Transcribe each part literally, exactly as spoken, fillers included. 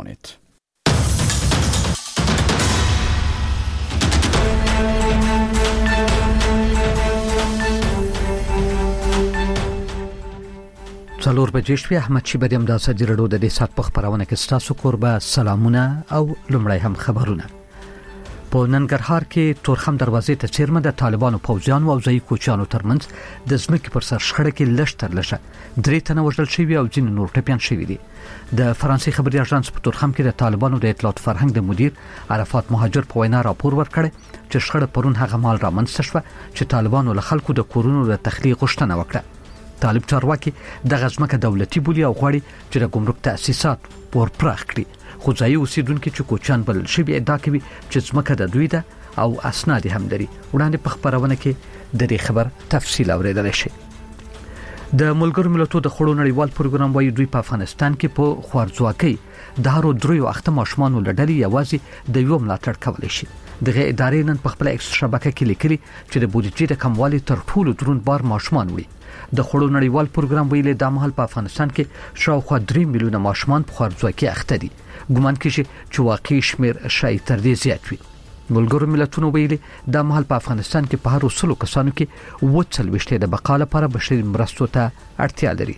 بمانید. څلور بجې شوې. احمد شیبه د امداسه جرړو د دې سات په خبرونه کې ستاسو قربه سلامونه او لمړی هم خبرونه. په ننګرهار کې تورخم دروازې ته چیرمه د طالبانو پوځیانو او ځای کوچانو ترمنځ د ځمکې پر سر شخړه کې لږ تر لږه درې تنه وژل شوي او ځینې نور ټپیان شوي دي. د فرانسې خبري اژانس په تورخم کې د طالبانو د اطلاعات فرهنګ د مدیر عرفات مهاجر په وینا راپور ورکړ چې شخړه پرون هغه مال رامنځته شوه چې طالبانو له خلکو د کورونو د تخلیق غوښتنه وکړه. طالب چارواکي د غزمکه دولتي بولی او غواړي چې د ګمرک تاسیسات پور پراخ کړي. خو ځای اوسیدونکو چې کوچان بل شي ادعا کوي چې ځمکه د دوی ده او اسناد هم لري. وړاندې په خبرونه کې د دې خبر تفصیل اوریدل شي. د ملګرو ملتونو د خړو نړیوال پروګرام وايي دوی په افغانستان کې په خوارځواکۍ د هارو دریو اخته ماشومان لړډلې یوازې د یو ملاتړ کولای شي. دغه ادارې نن په خپل ایکس شبکه کې لیکلي چې د بودیجې د کموالي تر ټولو دروند بار ماشومان وړي. د خړو نړیوال پروګرام ویلي د مهال په افغانستان کې شاوخوا درې میلیونه ماشومان په خوارځواکۍ اخته دي. ګومان کیږي چې واقعي شمیر شاید تر دې زیات وي. ملګرو ملتونو ویلي د مهال په افغانستان کې په هر وسلو کسانو کې وڅل وشته د بقا لپاره بشري مرستو ته اړتیا لري.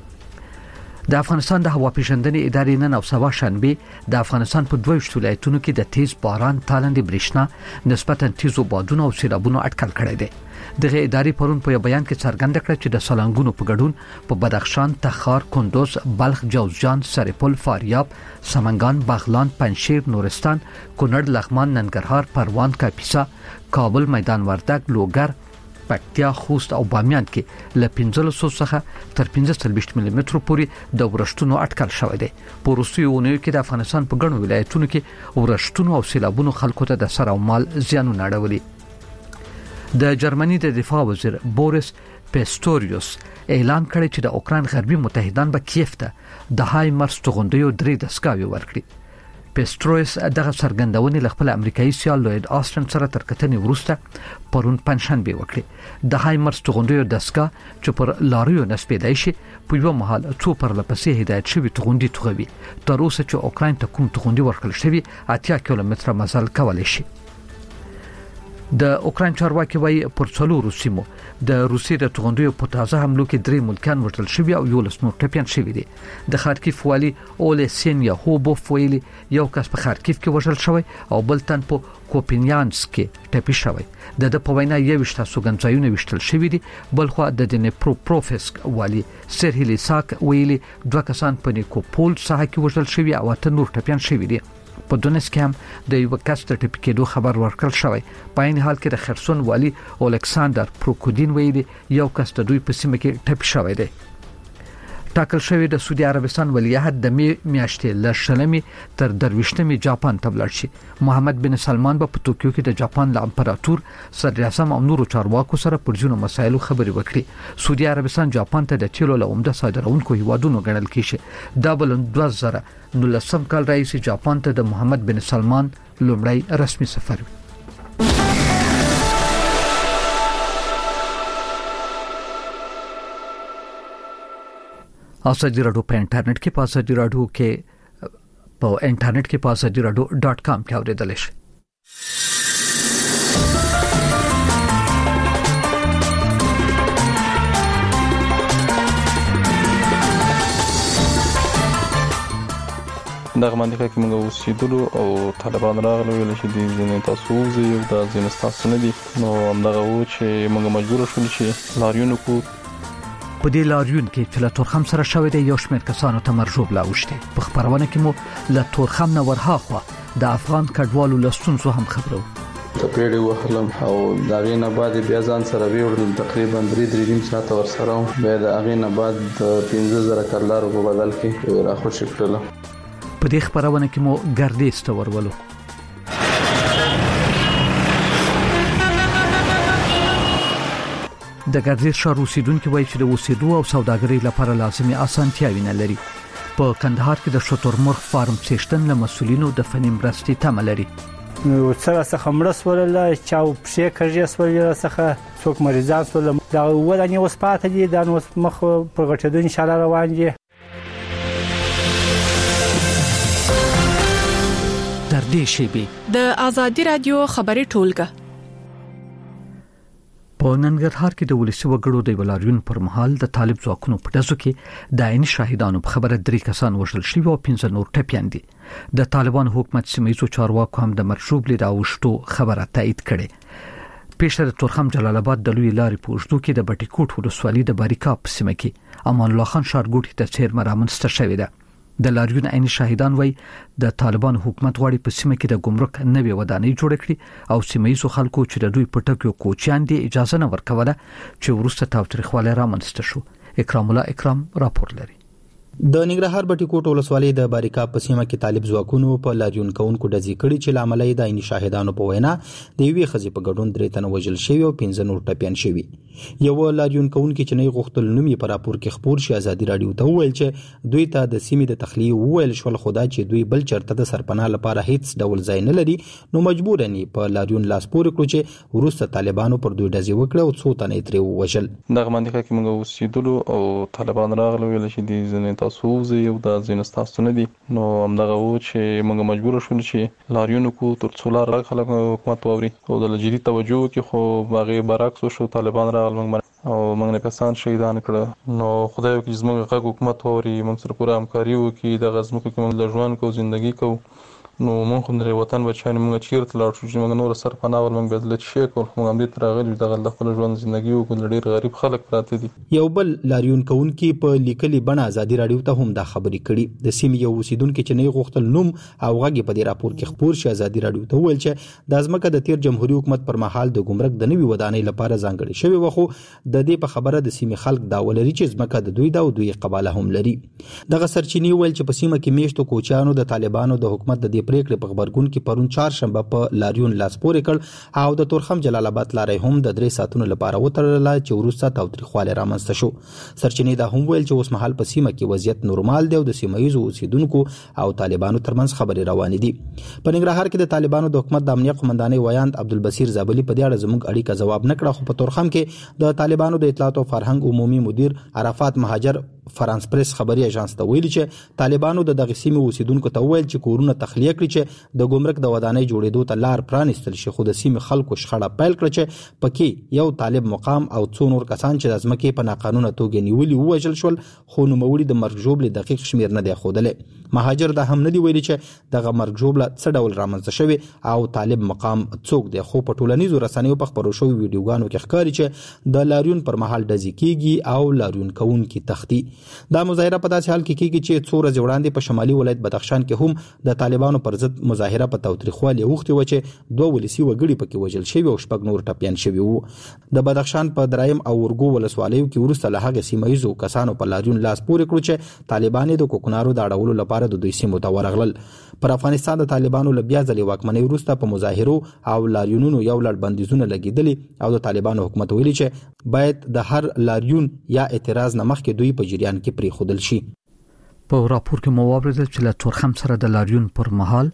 د افغانستان د هوا پیژندنې ادارې نن او سبا شنبه د افغانستان په دوه ویشت ولایتونو کې د تیز باران، تالندې برېښنا، نسبتاً تیزو بادونو او سیلابونو اټکل کړی دی. دغه ادارې پرون په بیان کې څرګنده کړه چې د سالنګونو په ګډون په بدخشان، تخار، کندوز، بلخ، جوزجان، سرپل، فاریاب، سمنګان، بغلان، پنجشیر، نورستان، کونړ، لغمان، ننګرهار، پروان، کاپیسا، کابل، میدان وردګ، لوګر، پکتیا، خوست او بامیان کې ل پنځلس څخه تر پنځه ملي متر پورې د ورښتونو اټکل شوی دی. په روسیې ونیو کې د افغانستان په ګڼو ولایتونو کې ورښتونو او سیلابونو خلکو ته د سر او مال زیانونه اړولي. د جرمني د دفاع وزیر بوریس پیستوریوس اعلان کړی چې د اوکران غربي متحدان به کیف ته د هاي مرس توغندیو درې دسکاوي ورکړي. پیسترویس دغه څرګندونې له خپل امریکایي سیال لوید آستن سره تر کتنې وروسته پرون پنځشنبه وکړي. د هاي مرس توغندیو دسکا چې پر لاریو نسبېدای شي په یو مهال څو پر لپسې هدایت شوی توغندي توغوي. تر اوسه چې اوکران ته کوم توغندي ورکړل شوی اتیا کیلومتره مزل کولای شي. د اوکران چارواکي وايي پر څلورو سیمو د روسیې د توغندیو په تازه حملو کې درې ملکان وژل شوي او یو لس نور ټپیان شوي دي. د خارکیف والي اولسین یاهوبوف ویلي یو کس په خارکیف کې وژل شوی او بل تن په کوپینیانسک کې ټپي شوی. د د په وینا یو وشته سوګنځایونه وشتل شوي دي. بل خو د دنیپروپروفسک والي سرهیلیساک ویلي دوه کسان په نیکوپول ساحه کې وژل شوي او اته نور ټپیان شوي دي. په دونیسک هم د یو کس د ټپي کېدو خبر ورکړل شوی. په عین حال کې د خرسون والي الکساندر پروکودین ویلي یو کس د دوی په سیمه کې ټپي شوی دی. ټاکل شوی د سعودي عربستان ولیعهد د می میاشتې ل شلمې تر درويشتمې جاپان ته ولاړ شي. محمد بن سلمان په توکیو کې د جاپان ل امپراتور صدر اعظم او نورو چارواکو سره پر ځینو مسایلو خبرې وکړي. سعودي عربستان جاپان ته د تیلو له عمده صادرونکو هیوادونو ګڼل کیږي. دا بل دوه زره نولسم کال رئیس جاپان ته د محمد بن سلمان لومړی رسمي سفر وي. اساجي راډیو په انټرنیټ کې په اساجي راډیو کې په انټرنیټ کې په اساجي راډیو ډاٹ کام کې اوریدل شي. دغه منطقه کې موږ اوسېدلو او طالبان راغلي ویل چې د ځینې تاسو وزي او د ځینې تاسو نه دي. نو همدغه و چې موږ مجبور شول چې لاریون کو په دې لاریون کې چې له تورخم سره شوې د یو شمېر کسانو ته مرجوب لا وشته. په خبرونه کې مو له تورخم نه ورهاخوا د افغان کډوالو لستونزو هم خبرو. ته پیډي وهلم او دا غینه بعد بیا ځان سره ویوړل تقریبا درې درې نیم ساعت ور سره بیا د غینه بعد پنځه زره کلارو په بدل کې را خوشی کړل. په دې خبرونه کې مو ګردیز ته ورولو. د ګردیز ښار اوسیدونکو وایي چې د اوسېدو او سوداګرۍ لپاره لازمي اسانتیاوې نه لري. په کندهار کې د شترمرغ فارم سیستم له مسولینو د فني مرستې تمه لري. نو څنګه څخه مرسول چا په کېږي سول څخه څوک مریضان سول دا ولني اوس پاتې دي دا نو مخ پر غټېدو ان شاء الله روان دي. نږدې شي. د آزادي رادیو خبري ټولګه په ننګرهار کې د ولسی وګړو د ولاریون پر مهال د طالب ځواکونو په دزو کې د عین شاهدانو په خبره درې کسان وژل شوي او پنځه نور ټپيان دي. د طالبان حکومت سیمایي چارواکو هم د مرشوب لید اوشتو خبره تایید کړي. پیښه د تورخم جلال آباد د لوی لارې په وشتو کې د بټي کوټ ولسوالۍ د باریکا په سیمه کې امان الله خان ښارګوټي ته چیر مرامنسته شوې ده. د لاریون عین شاهدان وای د طالبان حکومت غواړي په سیمه کې د ګمرک نوې ودانۍ جوړ کړي او سیمایي خلکو چې د دوی پټکو کوچیان دي اجازه نه ورکوله چې ورسته تاوتریخواله رامنځته شو. اکرام الله اکرام راپور لري. د ننګرهار بټي کوټ ولسوالۍ د باریکا په سیمه کې طالب ځواکونو په لاریون کونکو ډزې کړي چې لامل د عین شاهدانو په وینا د یوې خزې په ګډون درې تنه وژل شوي او پنځه نور ټپيان شوي. یو لاریون کونکو چې نه غوښتل نوم یې پر راپور کې خبر شي ازادي رادیو ته ویل چې دوی ته د سیمې د تخلیه ویل شول خدا چې دوی بل چرته د سرپناه لپاره هیڅ ډول ځای نه لري نو مجبورني په لاریون لاس پورې کړو چې ورسته طالبانو پر دوی ډزې وکړه او څو تنه یې ترې وژل. دغه منطقه کې موږ اوسېدلو او طالبان راغلي ویل چې د ځنې تاسو یو د زینستاسو نه دي نو همدغه و چې موږ مجبور شول چې لاریونو کو تر څو لار خلک حکومت ووري او د لجری توجه کې خو باغې برعکس شو. طالبان راغل موږ او موږ نه کسان شهیدان کړه نو خدای کې زموږ غږ حکومت ووري موږ سره پوره همکاري وکړي د غزمکو کې موږ د ژوند کو ژوندۍ کو نو موږ خو د وطن بچیان موږ چیرته لاړ شو چې موږ نور سر پناه ور موږ بدل شي کول موږ هم دې ترغلي د خپل ژوند ژوندۍ وکړو ډېر غریب خلک پراته دي. یو بل لاریون کونکي په لیکلي بڼه ازادي رادیو ته هم دا خبرې کړي. د سیمې یو اوسیدونکو چې نه غوښتل نوم او غږی په دې راپور کې خبر شي ازادي رادیو ته ویل چې د ازمکه د تیر جمهوریت حکومت پر مهال د ګمرک د نوي ودانۍ لپاره ځانګړي شوی وخو د دې په خبره د سیمې خلک دا ولري چې ازمکه د دوی دا او دوی قباله هم لري. دغه سرچینی ویل چې په سیمه کې میشتو کوچیانو د طالبانو د حکومت د دې پریکړې په خبرګون کې پرون چهارشنبه په لاریون لاس پورې کړ او د تورخم جلال آباد لارې هم د درې ساعتونو لپاره وتړل چې ورسته تاوتریخواله رامنځته شو. سرچینی دا هم ویل چې اوس مهال په سیمه کې وضعیت نورمال دی او د سیمایي اوسیدونکو او طالبانو ترمنځ خبرې روانې دي. په ننګرهار کې د طالبانو د حکومت د امنیت قومندانۍ ویاند عبدالبصیر زابلی په دې اړه زموږ اړیکه جواب نه کړه خو په تورخم کې د طالبانو د اطلاعات او فرهنګ عمومي مدیر عرفات مهاجر فرانس پریس خبري اژانس ته ویلي چې طالبانو د دغه سیمې اوسیدونکو ته ویل چې کورونه تخلیه کړي چې د ګمرک د ودانۍ جوړېدو ته لار پرانستل شي خو د سیمې خلکو شخړه پیل کړه چې پکې یو طالب مقام او څو نور کسان چې د ځمکې په ناقانونه توګه نیولي ووژل شول خو نوموړي د مرګ ژوبلې دقیق شمیر نه دی ښودلی. مهاجر دا هم نه دی ویلي چې دغه مرګ ژوبله څه ډول رامنځته شوی او طالب مقام څوک دی خو په ټولنیزو رسنیو په خبرو شوی ویډیوګانو کې ښکاري چې د لاریون پر مهال ډزې کیږي او لاریون کوونکي تختی. دا مظاهره په داسې حال کې کیږي چې څو ورځې وړاندې په شمالي ولایت بدخشان کې هم د طالبانو پر ضد مظاهره په تاوتریخوالي اوښتې وه چې دوه ولسي وګړي پکې وژل شوي او شپږ نور ټپیان شوي وو. د بدخشان په درایم او ورګو ولسوالیو کې وروسته له هغې سیمه ییزو کسانو په لاریون لاس پورې کړو چې طالبان د کوکنارو د اړولو لپاره د دوی سیمو ته ورغلل. پر افغانستان د طالبانو له بیا ځلې واکمنۍ وروسته په مظاهرو او لاریونونو یو لړ بندیزونه لګېدلي او د طالبانو حکومت ویلي چې باید د هر لاریون یا اعتراض نه مخکې دوی په جریان کې پرېښودل شي. په راپور کې مو واوریدل چې له تورخم سره د لاریون پر مهال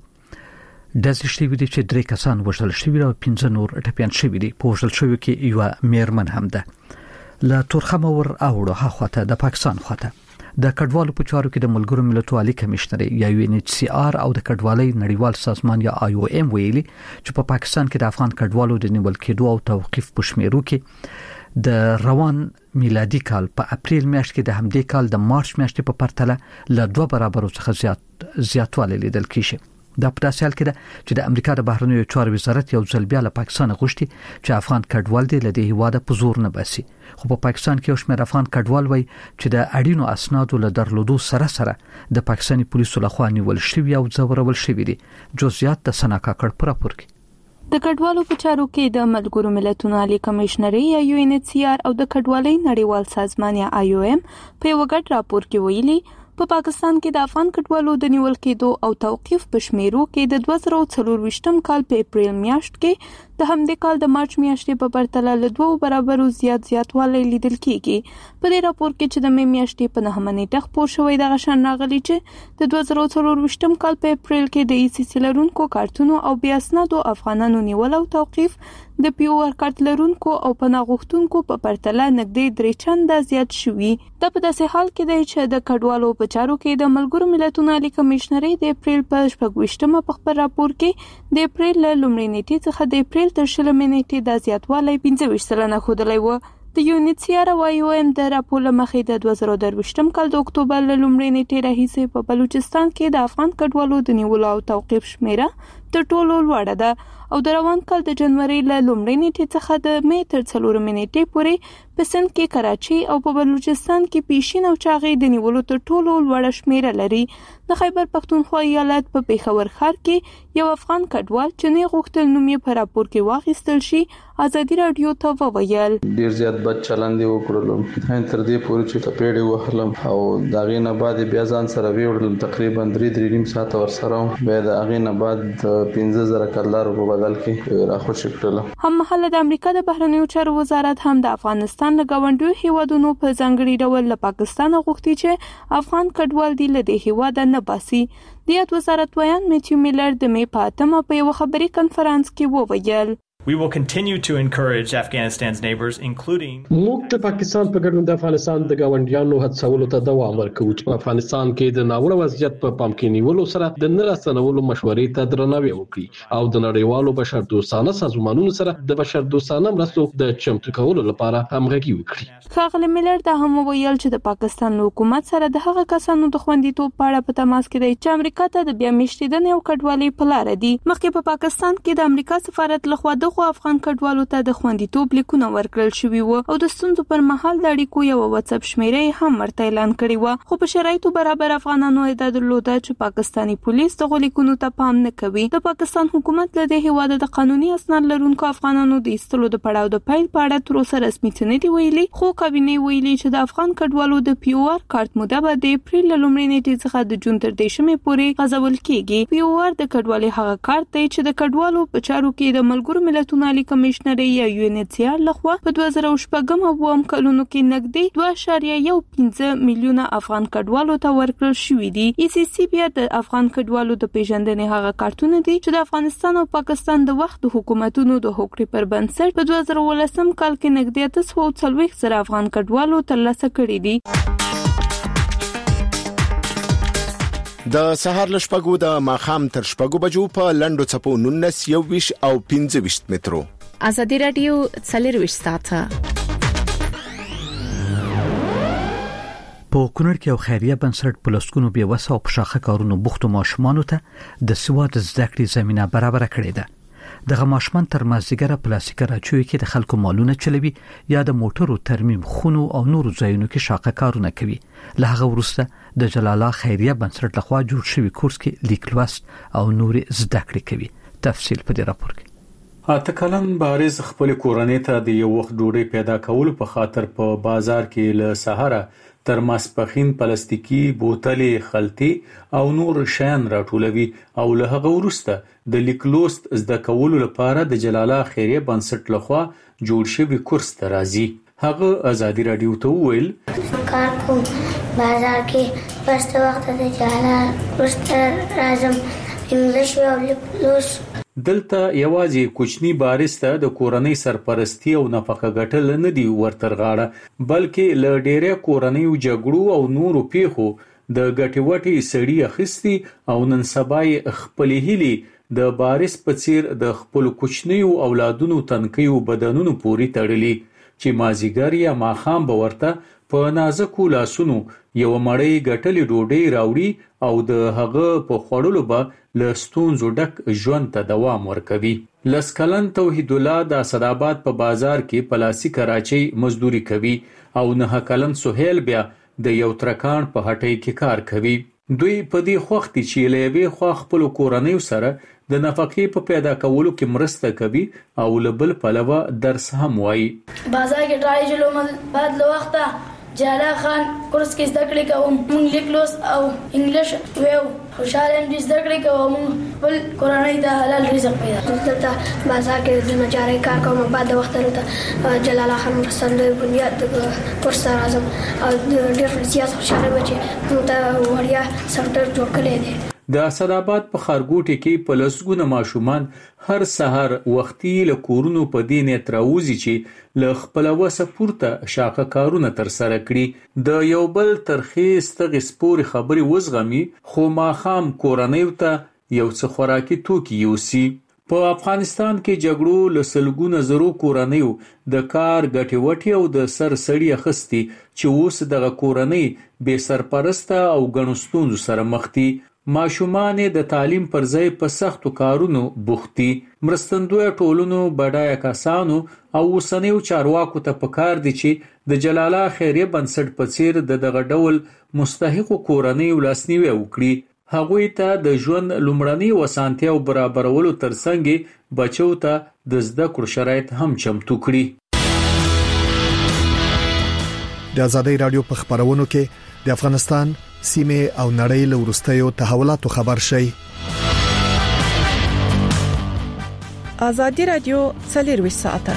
ډزې شوي دي چې درې کسان وژل شوي او پنځه نور ټپیان شوي دي. په وژل شویو کې یوه میرمن هم ده. له تورخم ور اوړو هاخواته د پاکستان خواته د کډوالو په چارو کې د ملګرو ملتونو عالی کمشنر یا یو ان ایچ سی آر او د کډوالۍ نړیوال سازمان یا آی او ایم ویلي چې په پاکستان کې د افغان کډوالو د نیول کېدو او توقيف په شمیرو کې د روان میلادي کال په اپریل میاشت کې د همدې کال د مارچ میاشتې په پرتله له دوه برابر څخه زیات زیاتوالی لیدل کیږي. دا په داسې حال کې ده چې د امریکا د بهرنیو چارو وزارت یو ځل بیا له پاکستان غوښتي چې افغان کډوال دې له دې هیواده په زور نه باسي خو په پاکستان کې یو شمېر افغان کډوال وایي چې د اړینو اسنادو له درلودو سره سره د پاکستاني پولیسو لخوا نیول شوي او ځورول شوي دي. جزئیات د سنا کاکړ په راپور کې. د کډوالو په چارو کې د ملګرو ملتونو عالی کمشنر یا یو ان ایچ سی آر او د کډوالۍ نړیوال سازمان یا آی او ایم په یو غټ راپور کې ویلي په پاکستان کې د افغان کډوالو د نیول کېدو او توقيف په شمیرو کې د دوه زره څلور کال په اپریل میاشت کې د همدې کال د مارچ میاشتې په پرتله له دوه برابرو زیات زیاتوالی لیدل کېږي. په دې راپور کې چې د می میاشتې په نهمه نیټه خپور شوی دغه شان راغلی چې د دوه زره څلور کال په اپریل کې د ای سی سی لرونکو کارتونو او بیا اسنادو افغانانو نیول او توقيف د پی او آر کارت لرونکو او پناه غوښتونکو په پرتله نږدې درې چنده زیات شوي. دا په داسې حال کې دی چې د کډوالو په چارو کې د ملګرو ملتونو عالی کمشنري د اپریل په شپږ ویشتمه په خپل راپور کې د اپریل له لومړۍ نیټې څخه د اپریل تر شلمې نیټې د زیاتوالی پنځه ویشت سلنه ښودلی و. د یونیسیار او آی او ایم د راپور له مخې د دوه زره درویشتم کال د اکتوبر له لومړۍ نیټې راهیسې په بلوچستان کې د افغان کډوالو د نیولو او توقیف شمیره تر ټولو لوړه ده او د روان کال د جنوري له لومړۍ نیټې څخه د مې تر څلورمې نیټې پورې په سند کې کراچي او په بلوچستان کې پیشین او چاغې د نیولو تر ټولو لوړه شمیره لري. د خیبر پښتونخوا ایالت په پیښور ښار کې یو افغان کډوال چې نه غوښتل نوم یې په راپور کې واخیستل شي ازادي رادیو ته وویل ډیر زیات بد چلند وکړلم تر دې پورې چې ټپېړې وهلم او دا غي نه بعد بیا ځان سره ویوړل تقریبا درې درې نیم ساعت ور سره بیا د غي نه بعد پنځه زره کلدار په بدل کې راخوش کړل. هم مهاله د امریکا د بهرنیو چارو وزارت هم د افغانستان د گاونډیو هیوادونو په ځانګړي ډول له پاکستان غوښتي چې افغان کډوال دی له دې هیواد نه باسي. د یاد وزارت ویان میتیو میلر د مې په اتمه په یو خبري کنفرانس کې وویل We will continue to encourage Afghanistan's neighbors, including موږ د پاکستان په ګډون د افغانستان د گاونډیانو هڅولو ته دوام ورکوو چې په افغانستان کې د ناوړه وضعیت په پام کې نیولو سره د نرسنولو مشورې ته درناوی وکړي او د نړیوالو بشردوستانه سازمانونو سره د بشردوستانه مرستو د چمتو کولو لپاره همغږي وکړي. ښاغلی میلر دا هم ویل چې د پاکستان حکومت سره د هغه کسانو د خوندیتوب په اړه په تماس کې دی چې امریکا ته د بیا میشتېدنې او کډوالۍ په لار دي. مخکې په پاکستان کې د امریکا سفارت لخوا د خو افغان کډوالو ته د خوندیتوب لیکونه ورکړل شوي وو او د ستونزو پر مهال د اړیکو یو واتساپ شمیره هم ورته اعلان کړی و خو په شرایطو برابر افغانانو ادا درلوده چې پاکستانی پولیس د لیکونو ته پام نه کوي. د پاکستان حکومت له دې هیواد د قانوني اسناد لرونکو افغانانو د ایستلو د پړاو د پیل په اړه تر اوسه رسمي څه نه دی ویلي خو کابینه ویلي چې د افغان کډوالو د پی او آر کارت موده به د اپریل له لومړۍ نیټې څخه د جون تر دیرشمې پورې غځول کیږي. پی او آر د کډوالۍ هغه کارت دی چې د کډوالو په چارو کې د ملګرو ملتونو عالی کمشنري یا یو ان ایچ سی آر لخوا په دوه زره شپږم او اووم کلونو کې نږدې دوه اعشاریه یو پنځه میلیونه افغان کډوالو ته ورکړل شوي دي. ای سی سی بیا د افغان کډوالو د پیژندنې هغه کارتونه دي چې د افغانستان او پاکستان د وخت د حکومتونو د هوکړې پر بنسټ په دوه زره ولسم کال کې نږدې اته سوه څلوېښت زره افغان کډوالو ترلاسه کړي دي. د سهار له شپږو د ماښام تر شپږو بجو په لنډو څپو نولس یو ویش او پنځه ویشت مترو. ازادي رادیو څلرویشت ساعته په کونړ کې یو خیریه بنسټ په لسګونو بې وسه او په شاخه کارونو بوختو ماشومانو ته د سواد زده کړې زمينه برابر کړې ده. دغه ماشومان تر مازیګره پلاستیک راچوي کې د خلکو مالونه چلوي یا د موټرو ترمیم خونو او نورو ځایونو کې شاخه کارونه کوي. له هغه وروسته د جلال الله خیریه بنسټ لخوا جوړ شوی کورس کې لیک لوست او نور زده کړې کوي. تفصیل په دې راپور کې. اته کلن بارز خپل کورنۍ ته د یو وخت ډوډۍ پیدا کولو په خاطر په بازار کې له سهاره تر ماسپخین پلاستیکي بوتلې خلطې او نور شیان راټولوي او له هغه وروسته د لیکلوست زده کولو لپاره د جلاله خیریه بنسټ لخوا جوړ شوی کورس ته راځي. هغه ازادي رادیو ته وویل کار کوم بازار کې پس وخت د جلاله کورس راځم انګلیش او لیکلوست. دلته یوازې کوچنی بارسته د کورنۍ سرپرستی او نفقه ګټل نه دی ورتر غاړه بلکې له ډېرې کورنۍ جګړو او نورو پیښو د ګټوټي سړی اخیستی او نن سبا خپل هلي د بارس په څیر د خپل کوچنیو اولادونو تنکیو بدنونو پوری تړلي چې مازیګر یا ماخام به ورته په نازکو لاسونو یو مړی ګټلې ډوډۍ راوړي او د هغه په خوړلو به له ستونزو ډک ژوند ته دوام ورکوي. لسکلن توحید الله د اسداباد په بازار کې پلاسی کراچي مزدوري کوي او نه کلن سہیل بیا د یو ترکان په هټۍ کې کار کوي. دوی په دې وخت چې لوي خو خپل کورنۍ سره د نفقې په پیدا کولو کې مرسته کوي او لبل پلوه درس هم وایي. بازار کې ټای جلو بعد له وخته جالا خان کورس کې زده کړې کوم مونږ لیکلوس او انګلیش ویو خوشاله دې زده کړې کوم بل کورنۍ د حلال رزق پیدا دلته بازار کې د نجارۍ کار کوم بعد د وخت ته جلال خان رسند بنیاد کورس راځم او ډېر زیات خوشاله و چې موږ ته وړیا سافټویر جوړ کړی دی. د اسداباد په خارګوټي کې په لسګونه ماشومان هر سحر وختي له کورونو په دې نیت راوځي چې له خپل وسه پورته شاقه کارونه تر سره کړي د یو بل ترخیص تغ سپوري خبري وزغمي خو ماخام کورنۍ ته یو څه خوراکي توکي یوسي په افغانستان کې جګړو لسلګونه زرو کورنۍ د کار ګټي وټي او د سر سړی اخستي چې اوس دغه کورنۍ بې سرپرسته او ګڼستون سره مخ دي ماشومان د تعلیم پر ځای په سختو کارونو بوختي مرستندوی ټولونو بډای کسانو او وسنیو چارواکو ته پکار دي چې د جلاله خیریه بنسټ په څیر د دغه ډول مستحق کورنۍ ولاسنیوي وکړي هغوی ته د ژوند لومړني وسانتیا او برابرولو ترڅنګ بچو ته د زده کړو شرایط هم چمتو کړي د ازادۍ رادیو په خبرونو کې د افغانستان سیمه او نړۍ له ورستیو تحولاتو خبر شي ازادي رادیو څلور ساعته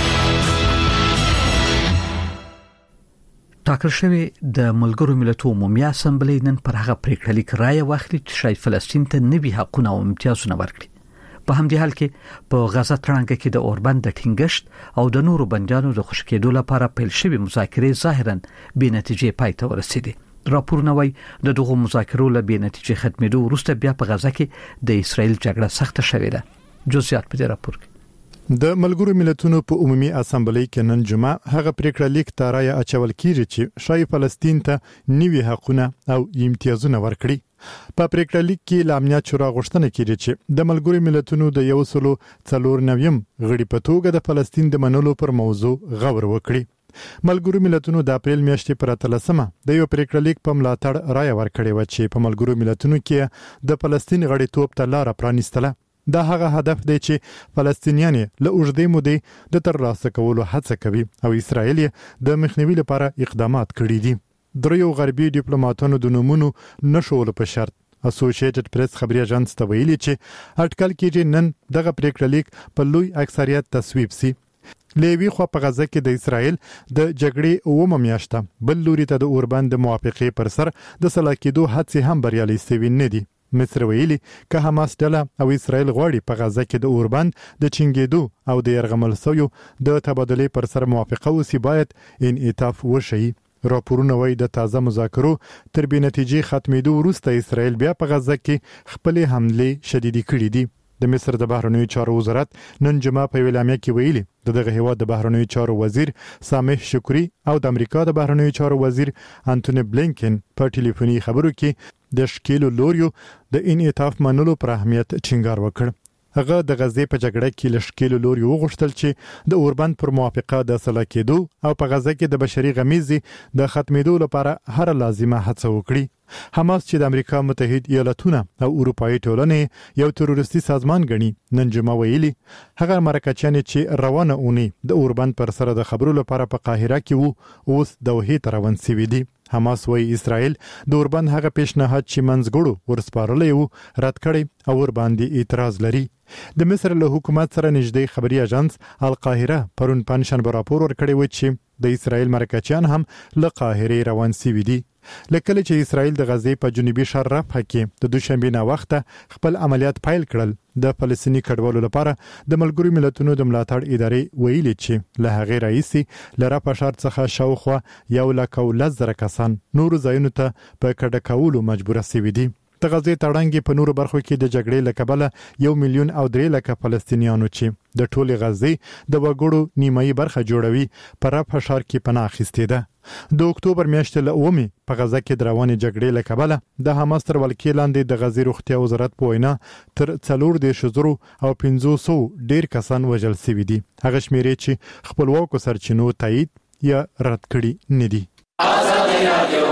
ټاکل شوی د ملګرو ملتونو عمومي اسمبلی نن پر هغه پریکړه لیک رائے واخلي چې شای فلسطین ته نوي حقوق او امتیازونه ورکړي په همدې حال کې په غزا تړانګه کې د اوربند د ټینګشت او د نورو بندیانو د خوشکېدو لپاره پیل شوی مذاکرې ظاهرا بې نتیجې پای ته ورسېدې راپورونه وايي د دغه مذاکرو له بې نتیجې ختمېدو وروسته بیا په غزا کې د اسرایل جګړه سخته شوې ده جزئیات په دې راپور کې د ملګرو ملتونو په عمومي اسمبلی کې نن جمعه هغه پریکړه لیک ته رائے اچول کیږي چې شای فلسطین ته نوي حقوقونه او امتیازونه ورکړي په پریکړه لیک کې لا امنیت شورا غوښتنه کیږي چې د ملګرو ملتونو د یو سلو څلور نویم غړي په توګه د فلسطین د منلو پر موضوع غور وکړي ملګرو ملتونو د اپریل میاشتې پر اتلسمه د یو پریکړه لیک په ملاتړ رائے ورکړی و چې په ملګرو ملتونو کې د فلسطین غړیتوب ته لار پرانیستله دا هغه هدف دی چې فلسطینیان له اوږدې مودې د ترلاسه کولو هڅه کوي او اسرائیل د مخنیوي لپاره اقدامات کړي دي دریو غربي ډیپلوماټانو د نومونو نشول په شرط اسوسییټډ پریس خبري اژانس ته ویلي چې اټکل کېږي نن دغه پریکړه لیک په لوی اکثریت تصویب سي لیوی خو په غزه کې د اسرائیل د جګړې اومه میاشته بل لوري ته د اوربند موافقه پر سر د سلاکېدو هڅې هم بریالي سوي نه دي مصر ویلي که حماس ډله او اسرائیل غواړي په غزه کې د اوربند د چنګېدو او د يرغمل سویو د تبادلې پر سر موافقه وسی باید انعطاف وشي راپورونه وايي د تازه مذاکرو تر بې نتیجې ختمېدو وروسته اسرائیل بیا په غزه کې خپل حمله شديدي کړې دي د مصر د بهرنیو چارو وزارت نن جمعه په اعلامیه کې ویلي د دغه هیواد د بهرنیو چارو وزیر سامح شکری او د امریکا د بهرنیو چارو وزیر انټونی بلینکن په ټلیفوني خبرو کې د شکیلو لوریو د انعطاف منلو پر اهمیت ټینګار وکړ هغه د غزې په جګړه کې لشکیلو لوري وغوښتل چې د اوربند پر موافقه د سلا کېدو او په غزه کې د بشري غمیزي د ختمېدو لپاره هر لازمه هڅه وکړي حماس چې د امریکا متحد ایالاتونه او اروپאי ټولنې یو تروریستي سازمان ګڼي نن جمعه ویلي هغه مرکچیان چې روانه اونۍ د اوربند پر سره د خبرو لپاره په قاهره کې وو اوس دوحې ته روان شوي دي حماس وايي اسرائیل د اوربند هغه پیشنهاد چې منځګړو ورسپارلی وو رد کړي او ور باندې اعتراض لري د مصر له حکومت سره نږدې خبري اژانس القاهره پرون پنځشنبه راپور ورکړی و چې د اسرائیل مرکچیان هم له قاهره روان شوي دي لکه چې اسرائیل د غزې په جنوبي شرق رفح کې د دوشنبه نه وخته خپل عملیات پیل کړل د فلسطیني کډوالو لپاره د ملګرو ملتونو د ملاتړ ادارې ویلي چې له هغه رئیسي لره په شرط څخه شاوخوا یو لک او لزر کسان نور ځایونو ته په کډه کولو مجبور شوي دي د غزې تړانګې په نورو برخو کې د جګړې لکبله یو میلیون او درې لک فلسطینیانو چې د ټولي غزې د وګړو نیمایي برخه جوړوي پر رفح ښار کې پناه اخیستې ده د اکتوبر میاشتې له اومه په غزه کې د روانې جګړې لکبله د حماس تر ولکې لاندې د غزې روغتیا وزارت په وینا تر څلور دېرش زرو او پنځوس ډیر کسان وژل شوي دي هغه شمیرې چې خپلواکو سرچینو تایید یا رد کړي نه دي ازادي رادیو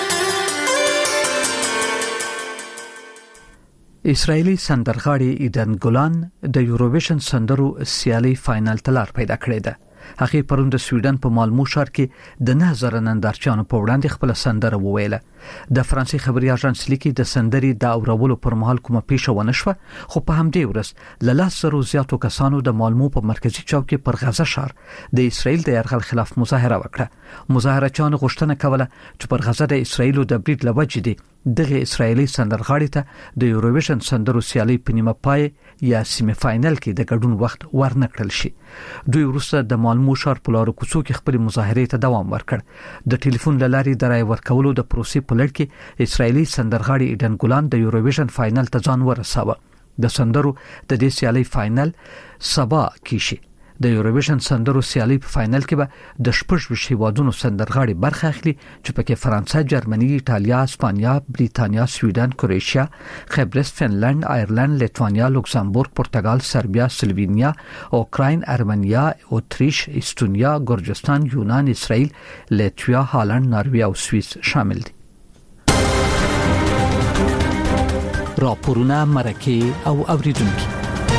اسرایلی سندرغاړي ایدن ګولان د یوروویشن سندرو سیالي فائنل ته لار پیدا کړې ده هغه پروند د سویډن په مالمو ښار کې د نه زره نندارچیانو په وړاندې خپل سندره وویله د فرانسې خبري اژانس لیکي د سندري د اورولو پر مهال کومه پیښه ونه شوه، خو په همدې ورځ له لاس زرو زیاتو کسانو د مالمو په مرکزی چوک پر غزه ښار د اسرایل د یرغل خلاف مظاهره وکړه. مظاهرچیانو غوښتنه کوله چې پر غزه د اسرایل د برید لوجې دي دغه اسرایلی سندرغاړي ته د یوروویژن سندرو سیالي په نیمه پای یا سیمه فاینل کې د ګډون وخت ورنکړل شي. دوی وروسته د مالمو ښار په لارو کوڅو کې خپل مظاهرې ته دوام ورکړ. د ټلیفون لارې د رای ورکولو د پروسې په لړ کې اسرایلی سندرغاړي ایډن ګولان د یوروویژن فاینل ته ځان ورساوه. د سندرو د دې سیالي فاینل سبا کې شي. د یوروویژن سندرو سیالي په فاینل کې به د شپږ هیوادونو سندرغاړي برخه اخلي چې پکې فرانسه، جرمني، ایتالیا، اسپانیا، بریتانیا، سویډن، کروشیا، قبرس، فنلند، آیرلند، لیتوانیا، لوکزامبورګ، پرتګال، سربیا، سلوینیا، اوکراین، ارمنیا، اتریش، استونیا، ګرجستان، یونان، اسرائیل، لیتویا، هالند، ناروې او سوئیس شامل دي. راپورونه مرکه او اوریدونکو.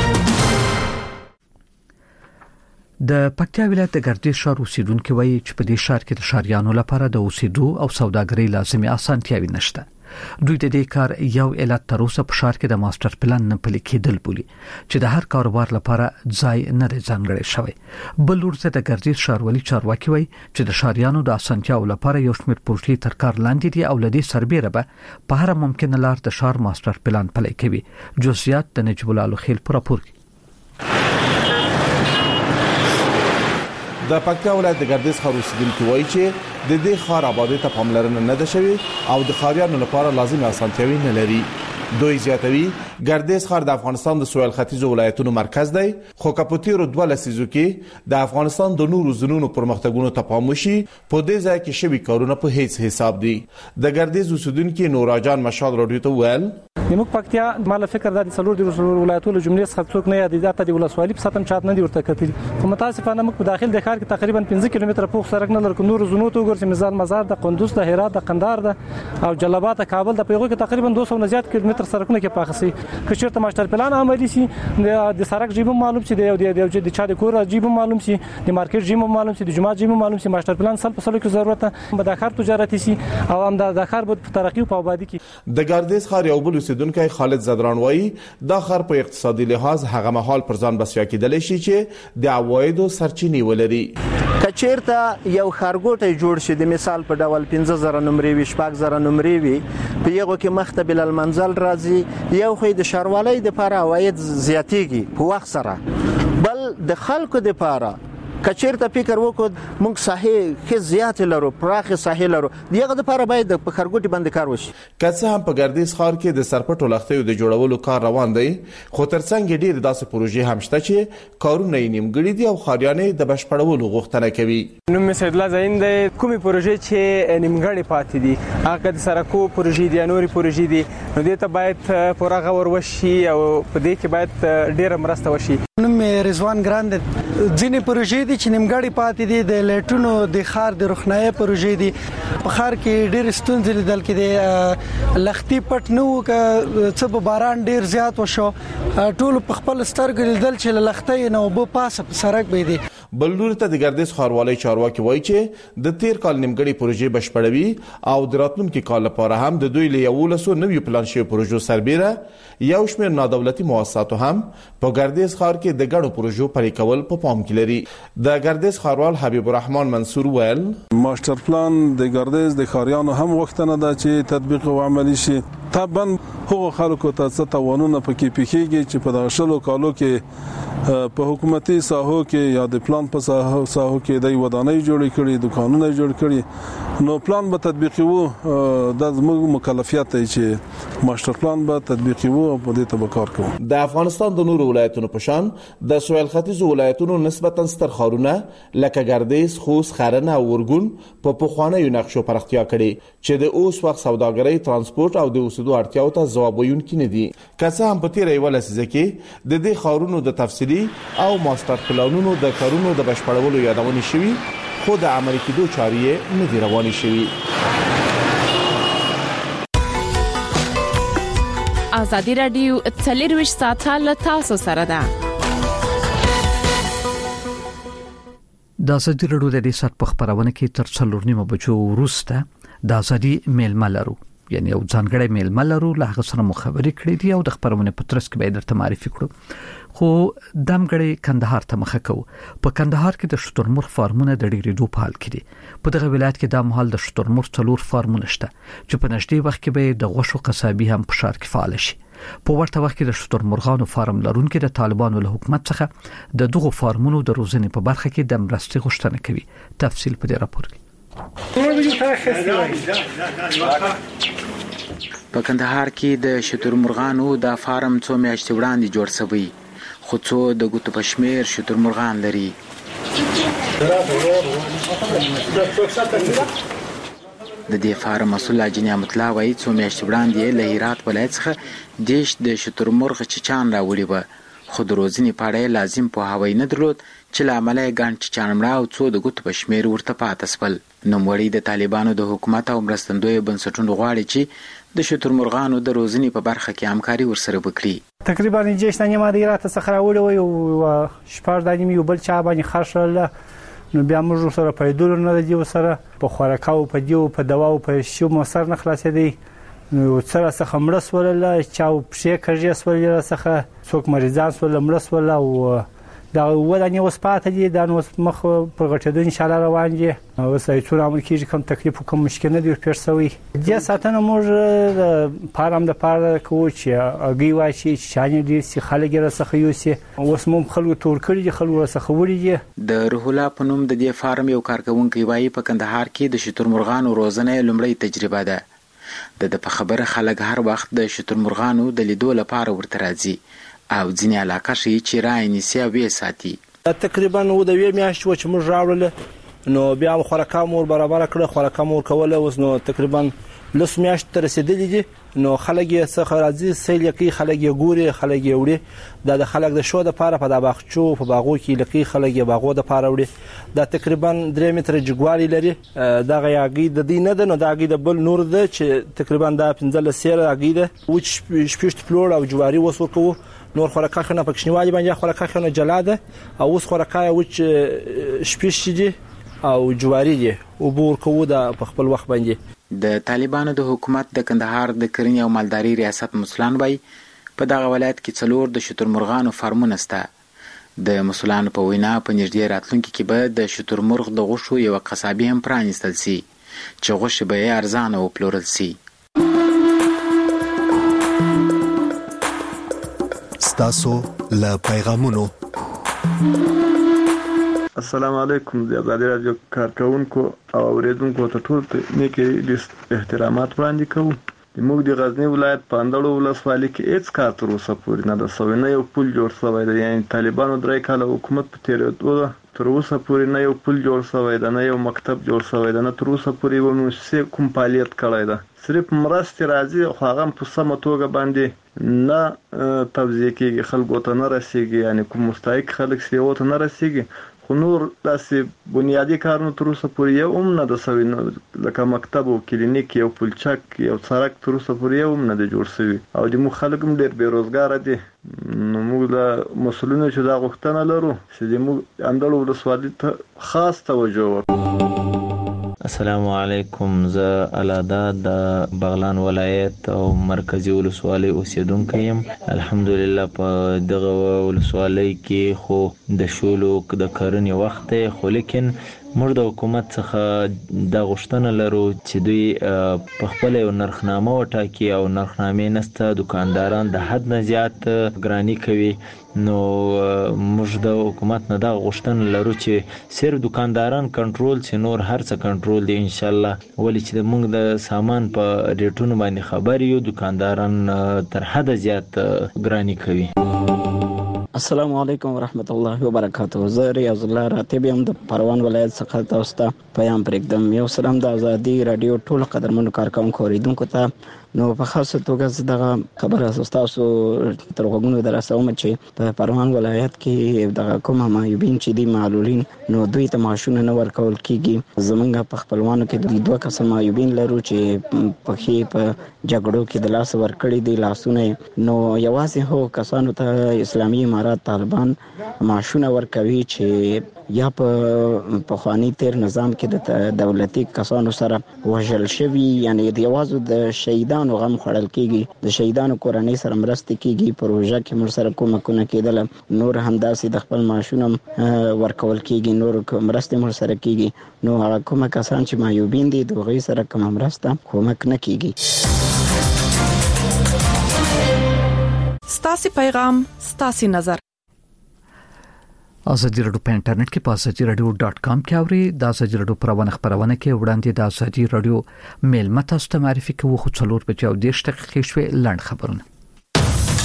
د پکتیا ولایت د ګردیز ښار اوسیدونکو وایي چې په دې ښار کې د ښاریانو لپاره د اوسېدو او سوداګرۍ لازمي اسانتیاوي نشته. دوی د دې کار یو علت تر اوسه په ښار کې د ماستر پلان نه پلي کېدل بولي چې د هر کاروبار لپاره ځای نه دی ځانګړی شوی. بل ورته د ګردیز ښاروالي چارواکي وایي چې د ښاریانو د اسانتیاو لپاره یو شمېر پروژې تر کار لاندې دي او لدې سربېره به په هر ممکنه لار د ښار ماستر پلان پلي کوي. جزئیات د نجیب الله لوخیل پر راپور کې. د پکتیا ولایت د ګردیز ښار اوسیدونکو وایي چې د دې ښار آبادی ته پاملرنه نه ده شوې او د ښاریانو لپاره لازمي اسانتیاوي نه لري. دوی زیاتوي ګردیز ښار د افغانستان د سویل ختیځو ولایتونو مرکز دی، خو کپوتیرو دوه لسیزو کې د افغانستان د نورو زونونو پرمختګونو ته پام وشي په دې ځای کې شوي کارونه په هیڅ حساب دي. د ګردیز اوسیدونکو نوراجان مشال رادیو ته ویل موږ پکتیا مال فکر د څلور د ولایتونو جملې څخه څوک نه یادېده د ولسوالۍ په ساتم چات نه دی ورته کتل. خو متاسفانه موږ په داخل د ښار کې تقریبا پنځه کیلومتره پوخ سړک نه لرو. نور زونو ته وګورئ میزان مزار د قندوز د هرات د قندهار د او جلابات کابل د پیغو کې تقریبا دوه سوه نه زیات کیلومتر سړکونه کې پاخسي. که چیرته ماستر پلان عملی شي د سړک جیب معلوم شي د د چا د کور جیب معلوم شي د مارکیټ جیب معلوم شي د جمعه جیب معلوم شي ماستر پلان سل په سلو کې ضرورت به د ښار تجارتي شي او هم د ښار په ترقی او آبادی کې. د ګردیز ښار یو بل اوسیدونکو خالد رانوي دا خر په اقتصادي لحاظ هغه مهال پر ځان بسیا کېدل شي چې د عوایدو سرچینې ولري. کچیرته یو خرګوټي جوړ شي د مثال په ډول پنځه زره نمرې وي شپږ زره نمرې وي په یغه کې مختبل المنزل راځي یو خو د شاروالۍ د لپاره عواید زیاتېږي په وخت سره بل د خلکو د لپاره کچیرته فکر وکړو موږ صحیح کې زیات لرو پراخ صحیح لرو دغه د لپاره باید په خرګوټي باندې کار وشي. که څه هم په ګردیز ښار کې د سرپټو لختیو د جوړولو کار روان دی خو ترڅنګ ډیر داسې پروژې هم شته چې کارونه یې نیمګړي دي او ښاریانې د بشپړولو غوښتنه کوي. نوم مې سید الله زین دی. کومې پروژې چې نیمګړي پاتې دي هغه د سرکو پروژې دي نوري پروژې دي نو دې ته باید پوره غور وشي او په دې کې باید ډیره مرسته وشي. نوم مې رضوان ګران دی. ځینې پروژې دي چې نیمګړي پاتې دي د لیټونو د ښار د روښنايي پروژې دي په ښار کې ډېر ستونزې لیدل کېدې لختي پټ نه و که څه به باران ډېر زیات وشو ټول په خپل سترګو لیدل چې لختي نه وبو پاسه په سړک به دي. بل لور ته د ګردیز ښاروالۍ چارواکي وایي چې د تیر کال نیمګړي پروژې بشپړوي او د راتلونکي کال لپاره هم د دوی له یولسو نویو پلان شوی پروژو سربېره یو شمېر نادولتي مؤسساتو هم په ګردیز ښار کې د ګڼو پروژو پلي کول په پام کې لري. د ګردیز ښاروال حبیب الرحمن منصور ویل ماستر پلان د ګردیز د ښاریانو هم وختنه ده چې تطبیق او عملی شي. طبعا هغه خلکو ته څه توانونه پکې پکېږي چې په دغه شلو کالو کې په حکومتي ساحو کې یا د پلان په ساحو کې د ودانۍ جوړې کړي دکانونه جوړ کړي نو پلان به تطبیقي وو د زموږ مکلفیت دی چې ماستر پلان به تطبیقي وو او په دې ته به کار کوو. د افغانستان د نورو ولایتونو په شان د سویل ختیځو ولایتونو نسبتا ستر ښارونه لکه ګردیز، خوست، خرن او ورګون په پخوانیو نقشو پراختیا کړي چې د اوس وخت سوداګرۍ ترانسپورت او د اوسېدو اړتیاو ته ځواب ویونکي نه دي. که څه هم په تیره یوه لسیزه کې د دې ښارونو د تفصیلي او ماستر پلانونو د کارونو د بشپړولو یادونه شوي خو د عملي کېدو چارې یې نه دي روانې شوي. ازادي رادیو څلرویشت ساعته له تاسو سره ده. د ازادي رادیو د دې سات په خبرونه کې تر څلور نیمه بجو وروسته د ازادي میلمه لرو، یعنی یو ځانګړی میلمه لرو، له هغه سره مخابري کړې دي او د خبرونه په ترڅ کې به درته معرفي کړو. خو دمګړی کندهار ته مخه کوو. په کندهار کې د شترمرغ فارمونه د ډېرېدو په حال کې دي. په دغه ولایت کې د مهال د شترمرغ څلور فارمونه شته چې په نږدې وخت کې به د غوښو قصابي هم په ښار کې فعال شي. په ورته وخت کې د شترمرغانو فارم لرونکو د طالبانو له حکومت څخه د دغو فارمونو د روزنې په برخه کې د مرستې غوښتنه کوي. تفصیل په دې راپور کې. په کندهار کې د شترمرغانو د فارم څو میاشتې وړاندې جوړ شوی، خو څو د ګوتو په شمیر شترمرغان لري. د دې فارم مسؤل اجي نعمت الله وایي څو میاشتې وړاندې له هرات ولایت څخه دیش د شترمرغ چچان راوړي و، خو د روزنې په اړه لازم پوهاوی نه درلود چې له امله یې ګڼ چچان مړه او څو د ګوتو په شمیر ورته پاتې شول. نوموړی د طالبانو د حکومت او مرستندویو بنسټونو غواړي چې د شترمرغانو د روزنې په برخه کې همکاري ورسره وکړي. تقریبا جيش نه ما د هرات څخه راوړي و او شپږ دانې یو بل چا باندې خرڅل، نو بیا موږ سره پیدول نه دی سره په خوراکاو په دیو په دواو په شو مو سر نه خلاصې دی. نو سره څخه مړس ولله چاو پښې کړی سولې څخه څوک مریضان سول مړس ول او دا ودانې اوس پاتې دي، دا نو مخ پر غټېدو ان شاء الله روان دي. اوس یې څو عمل کېږي، کوم تکلیف کوم مشکل نه دی پیښ شوی. د ساتنه موږ پارام د پاره کوو چې اگې واشي شانې دي چې خلک یې څخه یوسي. اوس مو خلکو تور کړی دي، خلکو څخه وړي دي. د روح الله په نوم د دې فارم یو کارکونکي وایي په کندهار کې د شترمرغانو روزنه لومړی تجربه ده. د د په خبره خلک هر وخت د شترمرغانو د لیدو لپاره ورته راځي او ځینې علاقه شي چې رای نیسي او یې ساتي. تقریبا و د وی میاشت و چې موږ راوړل، نو بیا خوراکه مور برابر کړه، خوراکه مور کوله. اوس نو تقریبا لس میاشت تر رسیدلې دي، نو خلک یې څخه راځي سیل کوي، خلک یې ګوري، خلک یې وړي. دا د خلک د شو د پاره په د باغچو په باغو کې لکه خلک یې باغو د پاره وړي. دا تقریبا درې متره جګوالي لري. دا غیاګي د دې نه ده، نو دا غي د بل نور ده چې تقریبا دا پنځه سیره غي ده او شپږ پلوړ او جواري وسو کوو. نور خوراکه خنه پکښنیوالي باندې خوراکه خنه جلاده او اوس خوراکه وچ شپږ دي او جواري دي او بور کوو د خپل وخت باندې. د طالبانو د حکومت د کندهار د کرنې او مالداري ریاست مسولان وایي په دغه ولایت کې څلور د شترمرغانو فارمونه شته. د مسولانو په وینا په نږدې راتلونکي کې به د شترمرغ د غوښو یو قصابي هم پرانیستل سي چې غوښې به یې ارزانه وپلورل سي. تاسو له پیغامونو. السلام علیکم. د آزادي رادیو کارکونکو او اوریدونکو ته ټول نیکي احترامات وړاندې کوم. موږ د غزنی ولایت په اندړو ولسوالۍ کې هیڅ کار تر اوسه پورې نه د سوینه یو پل جوړ شوی دی. یعنی طالبانو درې کاله حکومت په تیرېدو تر اوسه پورې نه یو پل جوړ شوی دی، نه یو مکتب جوړ شوی دی، نه تر اوسه پورې یو مؤسسه کوم فعالیت کړی دی. صرف مرستې راځي خو هغه په سمه توګه باندې نه توزیع کېږي، خلکو ته نه رسیږي. یعنی کوم مستحق خلک سي او ته نه رسیږي، خو نور داسې بنیادی کارونه تر اوسه پورې یو هم نه د سوي، لکه مکتب او کلینیک یو پلچک یو سړک تر اوسه پورې یو هم نه دی جوړ شوی. او د موږ خلک هم ډېر بېروزګاره دي. نو موږ د مسؤلینو چې دا غوښتنه لرو چې د موږ اندړو ولسوالۍ ته خاص توجه وکړو. السلام علیکم. زه الادا د بغلان ولایت او مرکزی ولسوالۍ اوسیدونکی یم. الحمدلله په دغه ولسوالۍ کې خو د شولو د کرنې وخت دی، خو لیکن موږ د حکومت څخه د غوښتنه لرو چې دوی په خپل یو نرخنامه وټاکي او نرخنامې نسته دکانداران د حد نه زیات ګرانی کوي. نو موږ د حکومت نه د غوښتنه لرو چې صرف دکانداران کنټرول سي، نور هر څه کنټرول دي ان شاء الله. ولې چې موږ د سامان په ریټونو باندې خبر یو، دکانداران تر حد زیات ګرانی کوي. السلام علیکم ورحمت الله وبرکاته. زه ریاض الله راتب یم د پروان ولایت څخه. تاسو ته پیغام پرېږدم. یو سلام د آزادي رادیو ټول قدرمنو کارکونکو اوریدونکو ته. نو په خاصه توګه دغه خبره تاسو تر وګونو درسوم چې په پروان ولایت کې دغه کوم معیوبین چې دي معلولین، نو دوی ته معاشونه نه ورکول کیږي. زمونږ په خپلوانو کې د دوه کسه معیوبین لرو چې په کې په جګړو کې د لاس ورکړي دي لاسونه. نو یوازې هو کسانو ته اسلامي امارات طالبان معاشونه ورکوي چې یا په پخوانی تیر نظام کې د دولتي کسانو سره وژل شوی، یعنی د یوازو د شهیدانو غم خړل کیږي، د شهیدانو کورنۍ سره مرسته کیږي، پروژه کې مر سره کومکونه کېدل، نور همداسې د خپل معاشونه ورکول کیږي، نور مرسته مر سره کیږي، نو هغه کوم کسان چې معیوبین دي د غي سره کوم مرسته کومک نه کیږي. ستاسي پیغام ستاسي نظر. ازادي رادیو په انټرنیټ کې په ازادي رادیو ډاټ کام کې اوري. د ازادي رادیو پروانه خبرونه کې وړاندې د ازادي رادیو میل متاسته معرفي کوي خو څلور بجې او دېرش دقیقې شوي لاند خبرونه.